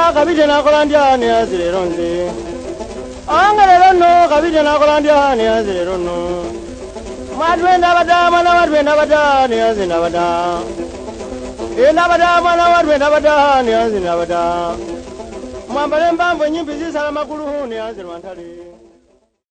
kabitena kolandiani azireronze angarerono kabitena kolandiani azirerono madwenda bada mana madwenda bada ni azinda bada enda bada mana madwenda bada ni azinda bada mwambale mbambo nyimbi zisala makulu ni azirwantali